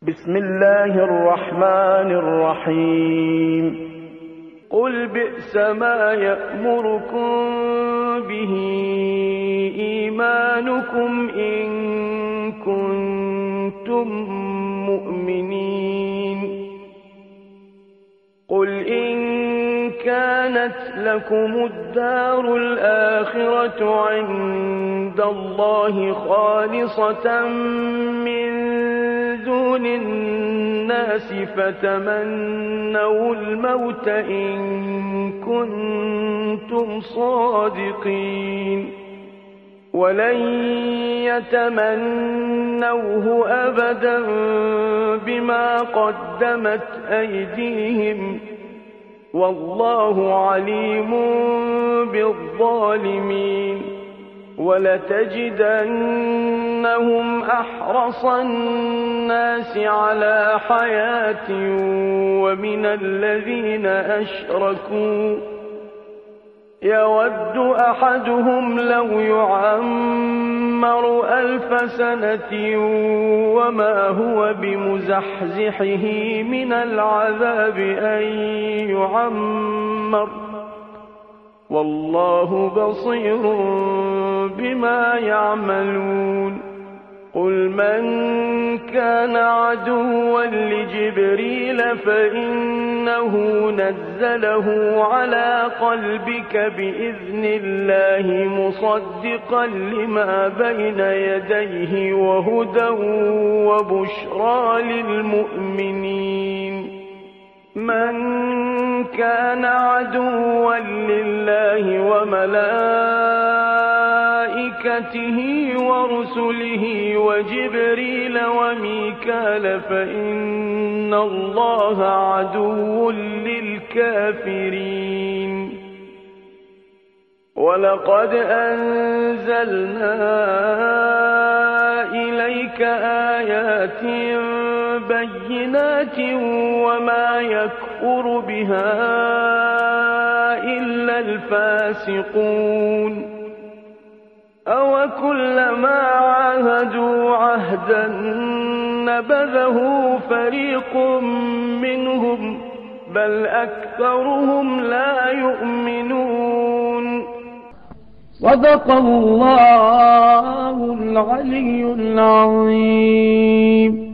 بسم الله الرحمن الرحيم قل بئس ما يأمركم به إيمانكم إن كنتم مؤمنين قل إن كانت لكم الدار الآخرة عند الله خالصة من دون الناس فتمنوا الموت إن كنتم صادقين ولن يتمنوه أبدا بما قدمت أيديهم والله عليم بالظالمين ولتجدنهم أحرص الناس على حياة ومن الذين أشركوا يود أحدهم لو يعمر 1000 سنة وما هو بمزحزحه من العذاب أن يعمر والله بصير بما يعملون قل من كان عدوا لجبريل فإنه نزله على قلبك بإذن الله مصدقا لما بين يديه وهدى وبشرى للمؤمنين من كان عدوا لله وملائكته ورسله وجبريل وميكال فإن الله عدو للكافرين ولقد أنزلنا إليك آيات بينات وما يكفر بها إلا الفاسقون أوكلما عاهدوا عهدا نبذه فريق منهم بل أكثرهم لا يؤمنون صدق الله العلي العظيم.